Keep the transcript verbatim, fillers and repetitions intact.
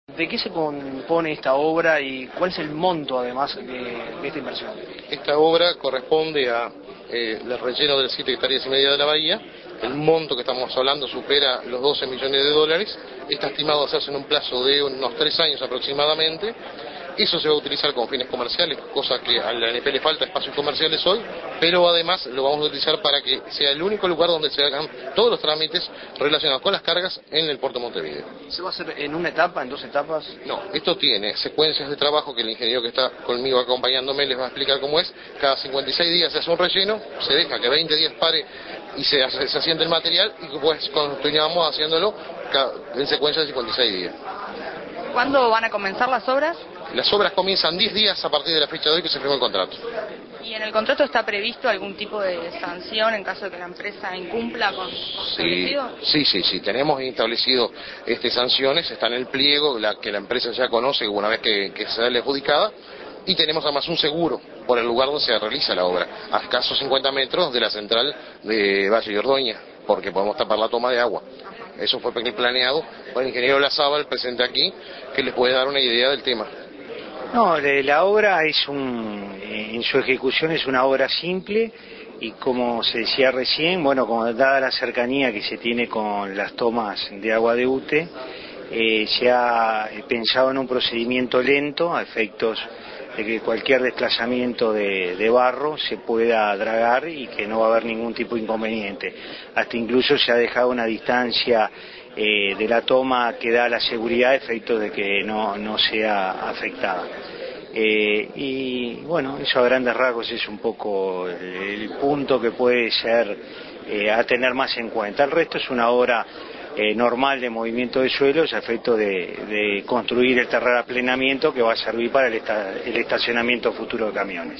¿De qué se compone esta obra y cuál es el monto además de, de esta inversión? Esta obra corresponde a eh, el relleno de las siete hectáreas y media de la bahía. El monto que estamos hablando supera los doce millones de dólares. Está estimado hacerse en un plazo de unos tres años aproximadamente. Eso se va a utilizar con fines comerciales, cosa que a la A N P le falta espacios comerciales hoy, pero además lo vamos a utilizar para que sea el único lugar donde se hagan todos los trámites relacionados con las cargas en el puerto de Montevideo. ¿Se va a hacer en una etapa, en dos etapas? No, esto tiene secuencias de trabajo que el ingeniero que está conmigo acompañándome les va a explicar cómo es. Cada cincuenta y seis días se hace un relleno, se deja que veinte días pare y se, hace, se asiente el material y pues continuamos haciéndolo en secuencia de cincuenta y seis días. ¿Cuándo van a comenzar las obras? Las obras comienzan diez días a partir de la fecha de hoy que se firmó el contrato. ¿Y en el contrato está previsto algún tipo de sanción en caso de que la empresa incumpla con lo establecido? Sí, sí, sí, tenemos establecido este, sanciones, está en el pliego la, que la empresa ya conoce una vez que, que se da adjudicada, y tenemos además un seguro por el lugar donde se realiza la obra, a escasos cincuenta metros de la central de Valle y Ordoña, porque podemos tapar la toma de agua. Eso fue planeado por el ingeniero Lazábal, presente aquí, que les puede dar una idea del tema. No, la obra es un, en su ejecución es una obra simple y como se decía recién, bueno, como dada la cercanía que se tiene con las tomas de agua de U T E, eh, se ha pensado en un procedimiento lento a efectos de que cualquier desplazamiento de, de barro se pueda dragar y que no va a haber ningún tipo de inconveniente. Hasta incluso se ha dejado una distancia eh, de la toma que da la seguridad a efectos de que no, no sea afectada. Eh, y bueno, eso a grandes rasgos es un poco el, el punto que puede ser eh, a tener más en cuenta. El resto es una obra eh, normal de movimiento de suelos a efecto de, de construir el terraplenamiento que va a servir para el, esta, el estacionamiento futuro de camiones.